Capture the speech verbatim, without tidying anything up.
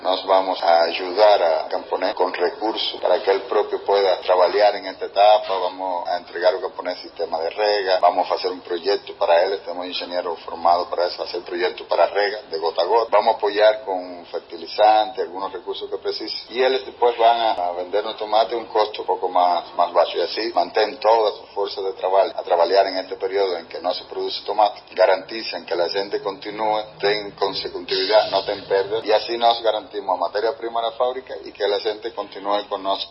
Nos vamos a ayudar a Camponés con recursos para que él propio pueda trabajar en esta etapa. Vamos a entregar a Camponés sistema de rega, vamos a hacer un proyecto para él, tenemos ingenieros formados para eso, hacer proyectos para rega de gota a gota. Vamos a apoyar con fertilizantes, algunos recursos que precise, y él después van a vender un tomate a un costo un poco más, más bajo, y así mantén toda su fuerza de trabajo a trabajar en este periodo en que no se produce tomate, garanticen que la gente continúe, ten consecutividad, no ten pérdida, y así nos garantizamos materia prima a la fábrica y que la gente continúe con nosotros.